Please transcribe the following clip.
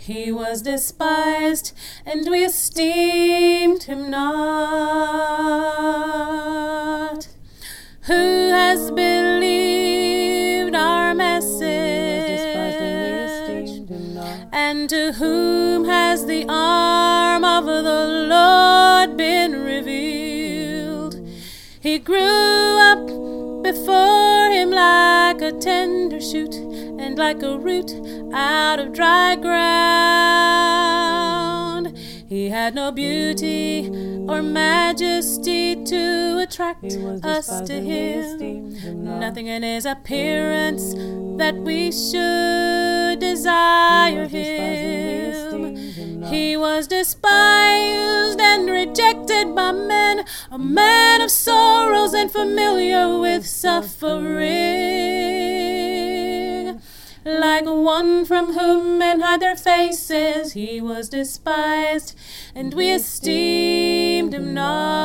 He was despised, and we esteemed him not. Who has believed our message? And to whom has the arm of the Lord been revealed? He grew up before him like a tender shoot, and like a root out of dry ground. He had no beauty or majesty to attract us to him, nothing in his appearance that we should desire him. He was despised and rejected by men, a man of sorrows and familiar with suffering. Like one from whom men hide their faces, he was despised, and we esteemed him not.